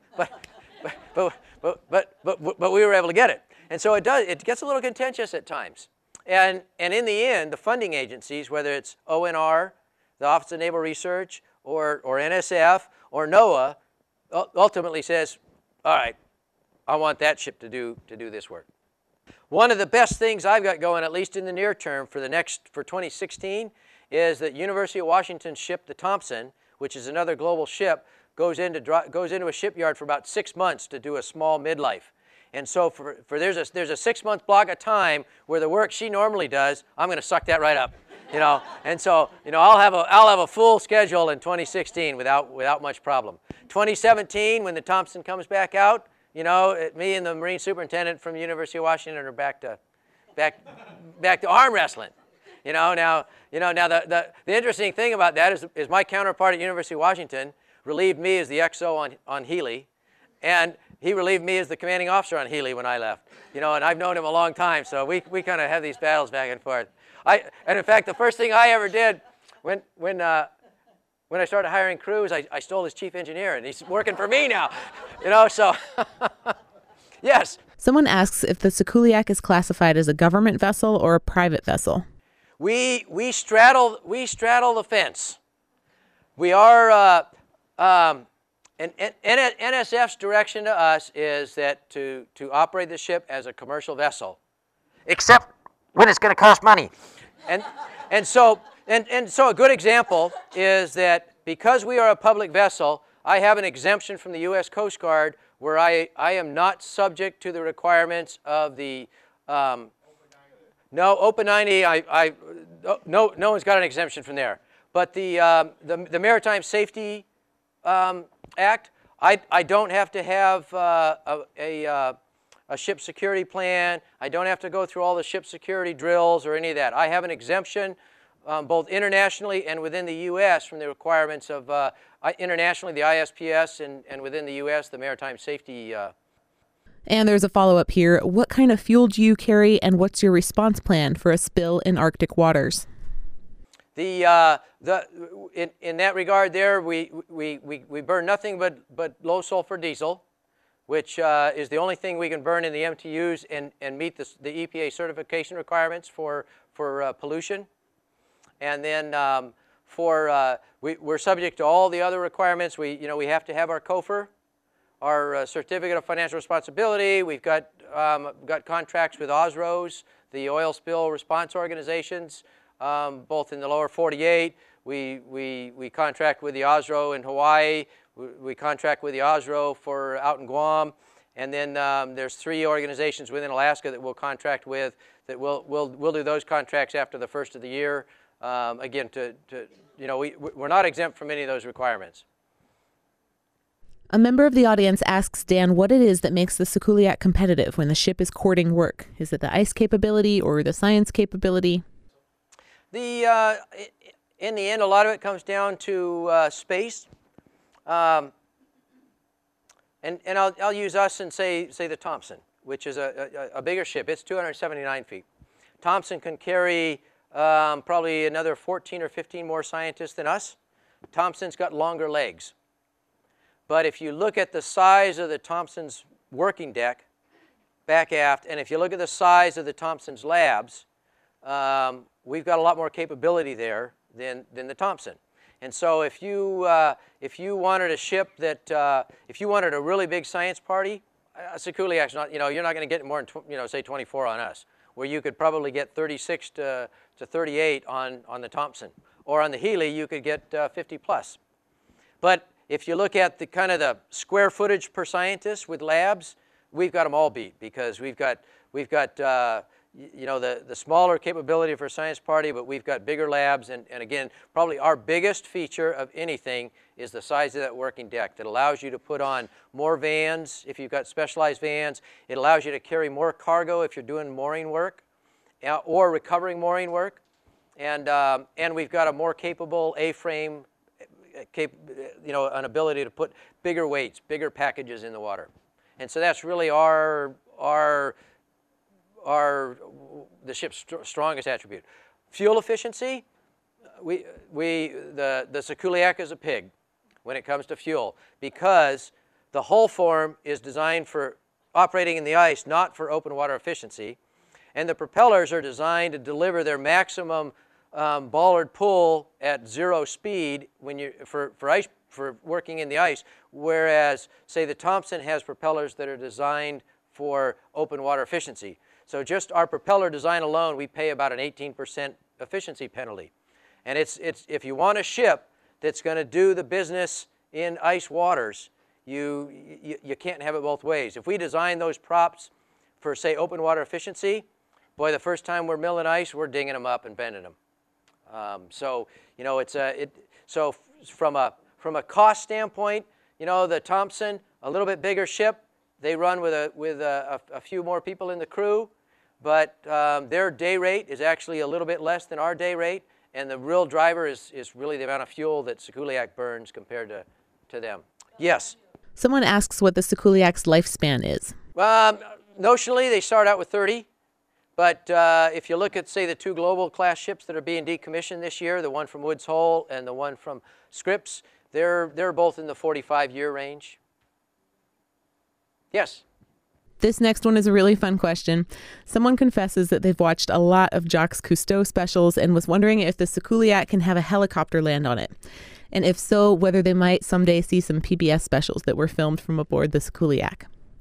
but we were able to get it. And so it gets a little contentious at times. And in the end, the funding agencies, whether it's ONR, the Office of Naval Research, or NSF, or NOAA, ultimately says, all right, I want that ship to do this work. One of the best things I've got going, at least in the near term, for 2016, is that University of Washington's ship, the Thompson, which is another global ship, goes into a shipyard for about 6 months to do a small midlife. And so there's a 6-month block of time where the work she normally does, I'm going to suck that right up, you know. And so, you know, I'll have a full schedule in 2016 without much problem. 2017, when the Thompson comes back out, you know, me and the Marine Superintendent from the University of Washington are back to arm wrestling. Now the interesting thing about that is my counterpart at University of Washington relieved me as the XO on Healy, and he relieved me as the commanding officer on Healy when I left. You know, and I've known him a long time, so we kind of have these battles back and forth. And in fact, the first thing I ever did when I started hiring crews, I stole his chief engineer, and he's working for me now. You know, so yes. Someone asks if the Sikuliaq is classified as a government vessel or a private vessel. We straddle the fence. We are. And NSF's direction to us is that to operate the ship as a commercial vessel, except when it's going to cost money. And so a good example is that because we are a public vessel, I have an exemption from the U.S. Coast Guard where I am not subject to the requirements of the no, Open 90. No one's got an exemption from there. But the Maritime Safety Act, I don't have to have a ship security plan. I don't have to go through all the ship security drills or any of that. I have an exemption both internationally and within the U.S. from the requirements of internationally the ISPS and within the U.S. the Maritime Safety. And there's a follow-up here. What kind of fuel do you carry, and what's your response plan for a spill in Arctic waters? In that regard, there we burn nothing but low sulfur diesel, which is the only thing we can burn in the MTUs and meet the EPA certification requirements for pollution. And then we're subject to all the other requirements. We have to have our COFR, our Certificate of Financial Responsibility. We've got contracts with OSROs, the oil spill response organizations, both in the lower 48. We contract with the OSRO in Hawaii. We contract with the OSRO for out in Guam. And then there's 3 organizations within Alaska that we'll contract with that we'll do those contracts after the first of the year. Again, we're not exempt from any of those requirements. A member of the audience asks Dan what it is that makes the Sikuliaq competitive when the ship is courting work. Is it the ice capability or the science capability? In the end, a lot of it comes down to space. And I'll use us and say the Thompson, which is a bigger ship. It's 279 feet. Thompson can carry probably another 14 or 15 more scientists than us. Thompson's got longer legs. But if you look at the size of the Thompson's working deck, back aft, and if you look at the size of the Thompson's labs, we've got a lot more capability there than the Thompson. And so if you wanted a ship that, if you wanted a really big science party, Sikuliaq's not, you're not going to get more than, say 24 on us, where you could probably get 36 to 38 on the Thompson. Or on the Healy, you could get 50 plus. But if you look at the kind of the square footage per scientist with labs, we've got them all beat because we've got the smaller capability for a science party, but we've got bigger labs. And again, probably our biggest feature of anything is the size of that working deck that allows you to put on more vans if you've got specialized vans. It allows you to carry more cargo if you're doing mooring work or recovering mooring work. And we've got a more capable A-frame, an ability to put bigger weights, bigger packages in the water. And so that's really the ship's strongest attribute. Fuel efficiency, the Sikuliaq is a pig when it comes to fuel because the hull form is designed for operating in the ice, not for open water efficiency. And the propellers are designed to deliver their maximum bollard pull at 0 speed for working in the ice, whereas, say, the Thompson has propellers that are designed for open water efficiency. So just our propeller design alone, we pay about an 18% efficiency penalty. And if you want a ship that's going to do the business in ice waters, you can't have it both ways. If we design those props for, say, open water efficiency, boy, the first time we're milling ice, we're dinging them up and bending them. So you know, so from a cost standpoint, you know, the Thompson, a little bit bigger ship, they run with a few more people in the crew, but their day rate is actually a little bit less than our day rate, and the real driver is really the amount of fuel that Sikuliaq burns compared to them. Yes? Someone asks what the Sikuliaq's lifespan is. Notionally, they start out with 30. But if you look at, say, the two Global class ships that are being decommissioned this year, the one from Woods Hole and the one from Scripps, they're both in the 45-year range. Yes? This next one is a really fun question. Someone confesses that they've watched a lot of Jacques Cousteau specials and was wondering if the Sikuliaq can have a helicopter land on it. And if so, whether they might someday see some PBS specials that were filmed from aboard the Sikuliaq.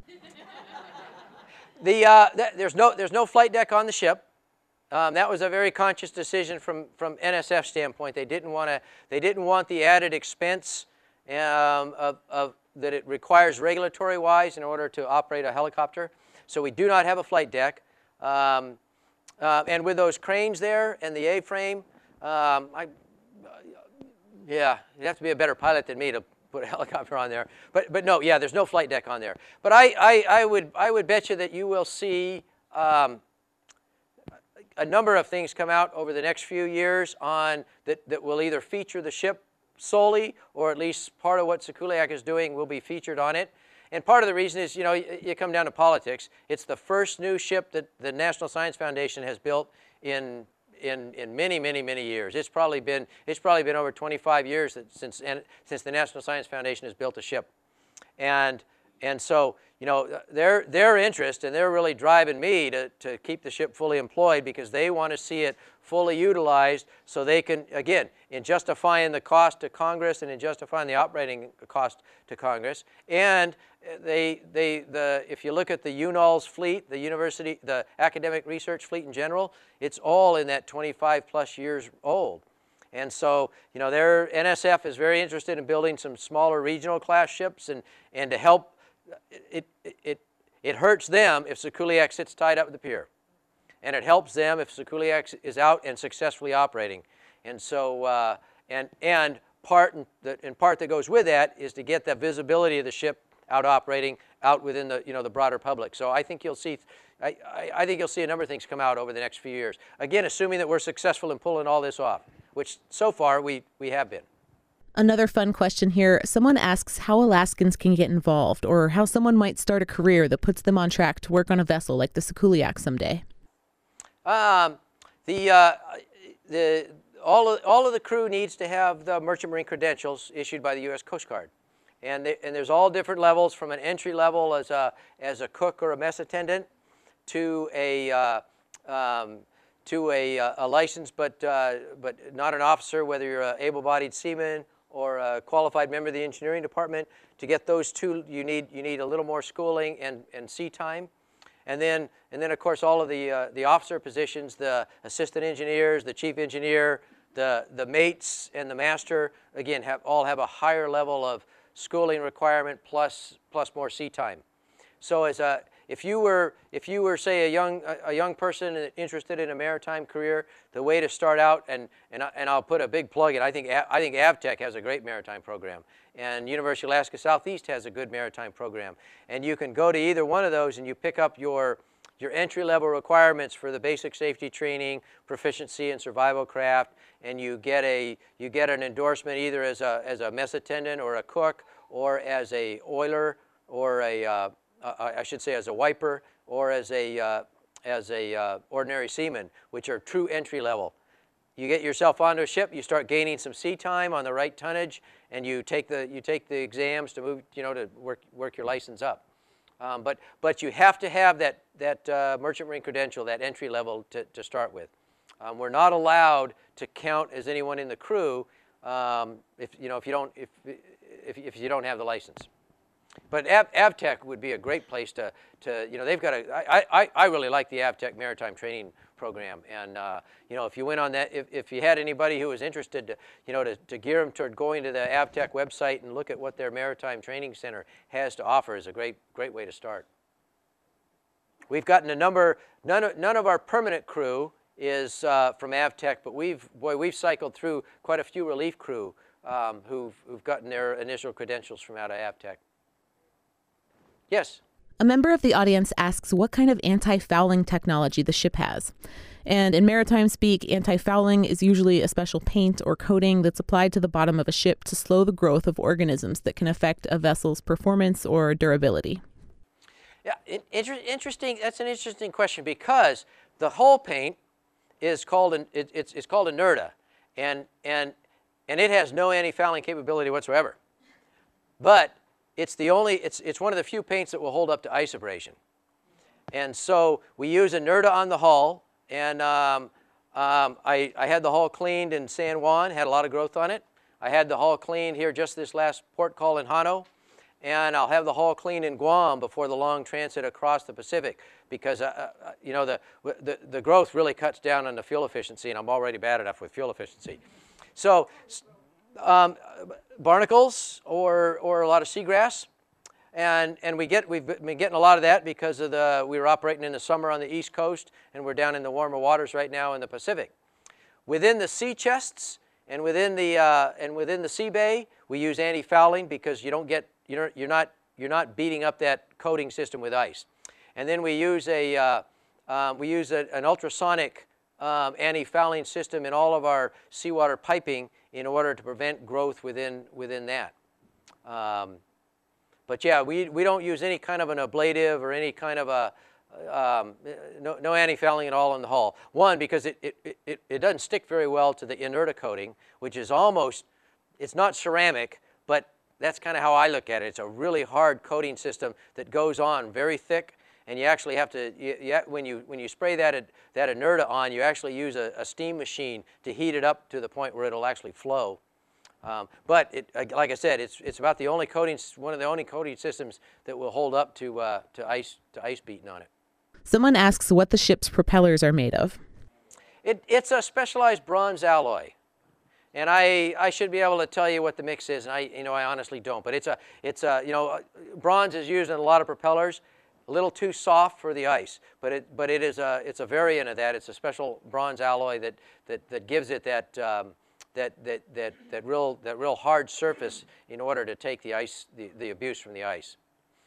There's no flight deck on the ship. That was a very conscious decision from NSF standpoint. They didn't want the added expense that it requires regulatory-wise in order to operate a helicopter. So we do not have a flight deck. And with those cranes there and the A-frame, yeah, you'd have to be a better pilot than me to put a helicopter on there. But no, yeah, there's no flight deck on there. But I would bet you that you will see a number of things come out over the next few years on that will either feature the ship solely, or at least part of what Sikuliaq is doing will be featured on it. And part of the reason is, you know, you come down to politics. It's the first new ship that the National Science Foundation has built in many, many, many years. It's probably been over 25 years since the National Science Foundation has built a ship, and so, you know, their interest, and they're really driving me to keep the ship fully employed, because they want to see it fully utilized, so they can, again, in justifying the cost to Congress and in justifying the operating cost to Congress. And if you look at the UNOLS fleet, the academic research fleet in general, it's all in that 25 plus years old. And so, you know, their NSF is very interested in building some smaller regional class ships, and to help, it hurts them if Sikuliaq sits tied up at the pier. And it helps them if Sikuliaq is out and successfully operating. And so, and part that goes with that is to get the visibility of the ship out operating out within the, you know, the broader public. So I think you'll see, I think you'll see a number of things come out over the next few years. Again, assuming that we're successful in pulling all this off, which so far we have been. Another fun question here. Someone asks how Alaskans can get involved, or how someone might start a career that puts them on track to work on a vessel like the Sikuliaq someday. All of the crew needs to have the Merchant Marine credentials issued by the U.S. Coast Guard, and there's all different levels, from an entry level as a cook or a mess attendant to a licensed but not an officer, whether you're an able-bodied seaman or a qualified member of the engineering department. To get those two, you need a little more schooling and sea time. And then of course all of the officer positions, the assistant engineers, the chief engineer, the mates, and the master, again, all have a higher level of schooling requirement plus more sea time. So if you were say a young person interested in a maritime career, the way to start out, and I'll put a big plug in. I think AvTech has a great maritime program, and University of Alaska Southeast has a good maritime program. And you can go to either one of those, and you pick up your entry-level requirements for the basic safety training, proficiency in survival craft, and you get an endorsement either as a mess attendant or a cook, or as a oiler, or I should say as a wiper, or as a ordinary seaman, which are true entry level. You get yourself onto a ship, you start gaining some sea time on the right tonnage, and you take the exams to move, you know, to work your license up. But you have to have that Merchant Marine credential, that entry level to start with. We're not allowed to count as anyone in the crew if you don't have the license. But AvTech would be a great place to you know, they've got I really like the AvTech maritime training program. And if you went on that, if you had anybody who was interested to gear them toward going to the AvTech website and look at what their Maritime Training Center has to offer is a great way to start. We've gotten a number, none of our permanent crew is from AvTech, but we've cycled through quite a few relief crew who've gotten their initial credentials from out of AvTech. Yes? A member of the audience asks what kind of anti-fouling technology the ship has. And in maritime speak, anti-fouling is usually a special paint or coating that's applied to the bottom of a ship to slow the growth of organisms that can affect a vessel's performance or durability. Yeah, interesting. That's an interesting question because the hull paint is called it's called Inerta, and it has no anti-fouling capability whatsoever. But it's one of the few paints that will hold up to ice abrasion. And so we use Inerta on the hull, and I had the hull cleaned in San Juan, had a lot of growth on it. I had the hull cleaned here just this last port call in Hano, and I'll have the hull cleaned in Guam before the long transit across the Pacific because the growth really cuts down on the fuel efficiency, and I'm already bad enough with fuel efficiency. So barnacles or a lot of seagrass, and we've been getting a lot of that because of we were operating in the summer on the East Coast, and we're down in the warmer waters right now in the Pacific. Within the sea chests and within the sea bay, we use anti-fouling because you're not beating up that coating system with ice. And then we use an ultrasonic anti-fouling system in all of our seawater piping in order to prevent growth within that. But yeah, we don't use any kind of an ablative or any kind of no anti-fouling at all in the hull. One, because it doesn't stick very well to the Inerta coating, which is it's not ceramic, but that's kind of how I look at it. It's a really hard coating system that goes on very thick, and you actually have to, when you spray that Inerta on, you actually use a steam machine to heat it up to the point where it'll actually flow. But like I said, it's about one of the only coating systems that will hold up to ice beating on it. Someone asks what the ship's propellers are made of. It's a specialized bronze alloy, and I should be able to tell you what the mix is, and I honestly don't. But bronze is used in a lot of propellers. A little too soft for the ice, but it's a variant of that. It's a special bronze alloy that gives it that real hard surface in order to take the abuse from the ice.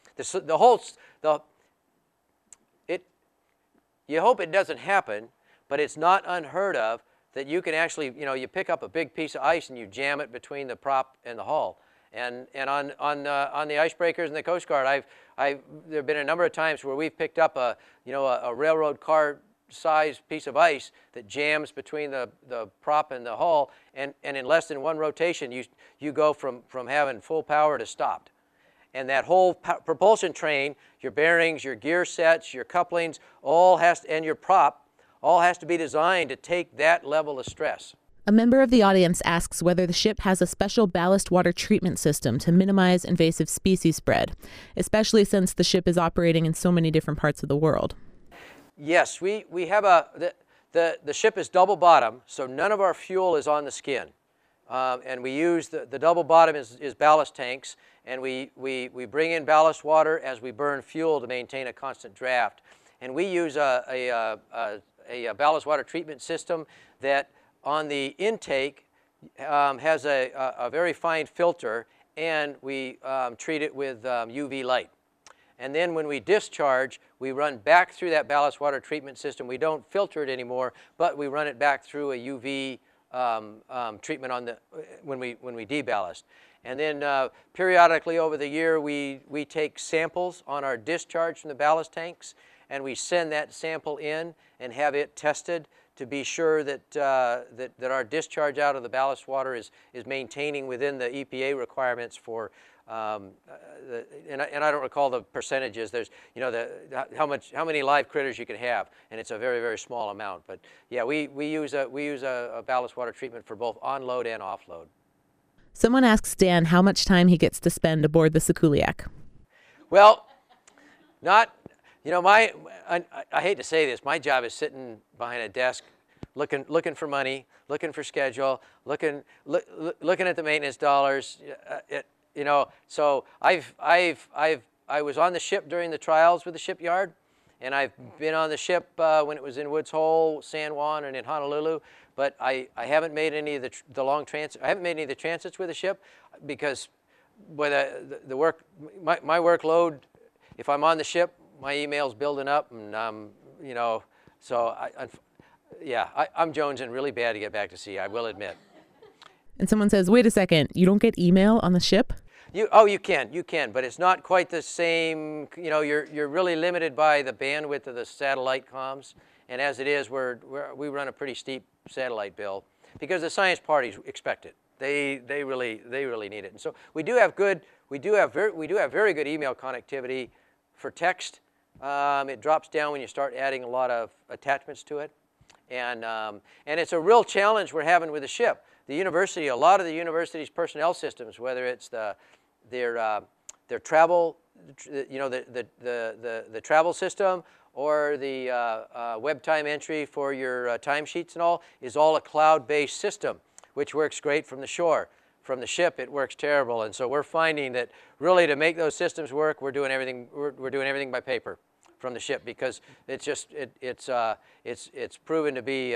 You hope it doesn't happen, but it's not unheard of that you can actually, you pick up a big piece of ice and you jam it between the prop and the hull. And on the icebreakers and the Coast Guard, there have been a number of times where we've picked up a railroad car size piece of ice that jams between the prop and the hull, and in less than one rotation you go from having full power to stopped. And that whole propulsion train, your bearings, your gear sets, your couplings, and your prop all has to be designed to take that level of stress. A member of the audience asks whether the ship has a special ballast water treatment system to minimize invasive species spread, especially since the ship is operating in so many different parts of the world. Yes, we have the ship is double bottom, so none of our fuel is on the skin. And we use the double bottom is ballast tanks, and we bring in ballast water as we burn fuel to maintain a constant draft. And we use a ballast water treatment system that on the intake has a very fine filter, and we treat it with UV light. And then when we discharge, we run back through that ballast water treatment system. We don't filter it anymore, but we run it back through a UV treatment when we deballast. And then periodically over the year, we take samples on our discharge from the ballast tanks, and we send that sample in and have it tested to be sure that our discharge out of the ballast water is maintaining within the EPA requirements for, and I don't recall the percentages. There's how many live critters you can have, and it's a very, very small amount. But yeah, we use a ballast water treatment for both on-load and off-load. Someone asks Dan how much time he gets to spend aboard the Sikuliaq. Well, not You know, I hate to say this, my job is sitting behind a desk looking for money, looking for schedule, looking at the maintenance dollars. So I was on the ship during the trials with the shipyard, and I've been on the ship when it was in Woods Hole, San Juan, and in Honolulu. But I haven't made any of the long transits. I haven't made any of the transits with the ship because with the work, my workload, if I'm on the ship, my email's building up, and so I'm jonesing really bad to get back to sea, I will admit. And someone says, wait a second, you don't get email on the ship? You can, but it's not quite the same. You know, you're really limited by the bandwidth of the satellite comms, and as it is, we run a pretty steep satellite bill because the science parties expect it. They really need it, and so we do have very good email connectivity for text. It drops down when you start adding a lot of attachments to it, and it's a real challenge we're having with the ship. The university, a lot of the university's personnel systems, whether it's their travel, the travel system, or the web time entry for your timesheets and all, is all a cloud-based system, which works great from the shore. From the ship, it works terrible, and so we're finding that really to make those systems work, we're doing everything by paper from the ship because it's just it's proven to be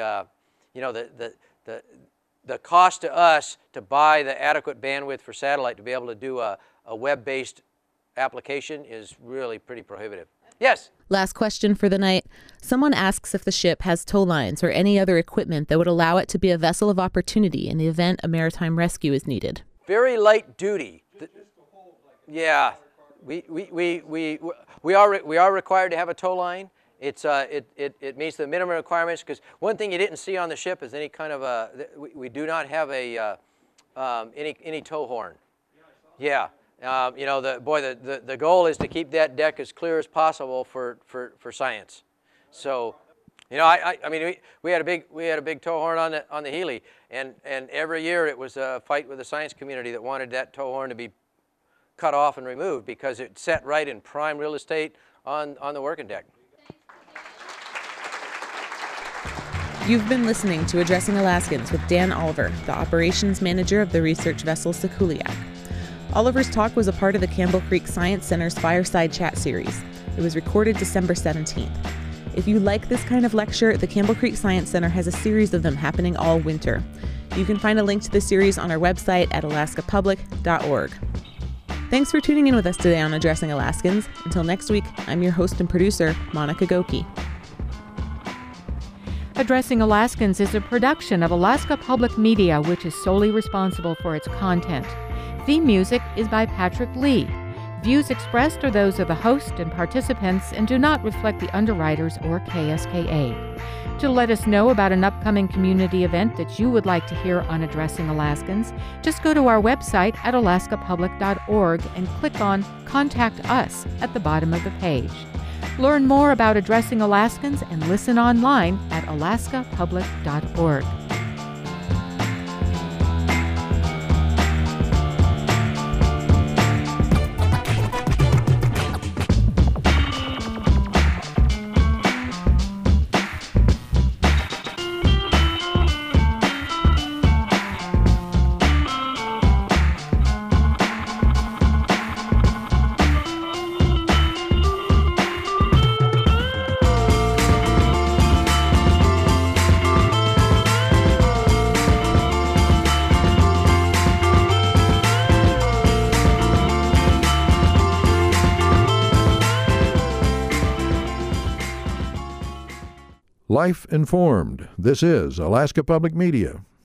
the cost to us to buy the adequate bandwidth for satellite to be able to do a web-based application is really pretty prohibitive. Yes? Last question for the night. Someone asks if the ship has tow lines or any other equipment that would allow it to be a vessel of opportunity in the event a maritime rescue is needed. Very light duty. Yeah, we are required to have a tow line. It meets the minimum requirements because one thing you didn't see on the ship is any kind of we do not have any tow horn. Yeah. The goal is to keep that deck as clear as possible for science. So, we had a big tow horn on the Healy, and every year it was a fight with the science community that wanted that tow horn to be cut off and removed because it sat right in prime real estate on the working deck. You've been listening to Addressing Alaskans with Dan Oliver, the operations manager of the research vessel Sikuliaq. Oliver's talk was a part of the Campbell Creek Science Center's Fireside Chat series. It was recorded December 17th. If you like this kind of lecture, the Campbell Creek Science Center has a series of them happening all winter. You can find a link to the series on our website at alaskapublic.org. Thanks for tuning in with us today on Addressing Alaskans. Until next week, I'm your host and producer, Monica Goki. Addressing Alaskans is a production of Alaska Public Media, which is solely responsible for its content. Theme music is by Patrick Lee. Views expressed are those of the host and participants and do not reflect the underwriters or KSKA. To let us know about an upcoming community event that you would like to hear on Addressing Alaskans, just go to our website at alaskapublic.org and click on Contact Us at the bottom of the page. Learn more about Addressing Alaskans and listen online at alaskapublic.org. Life informed. This is Alaska Public Media.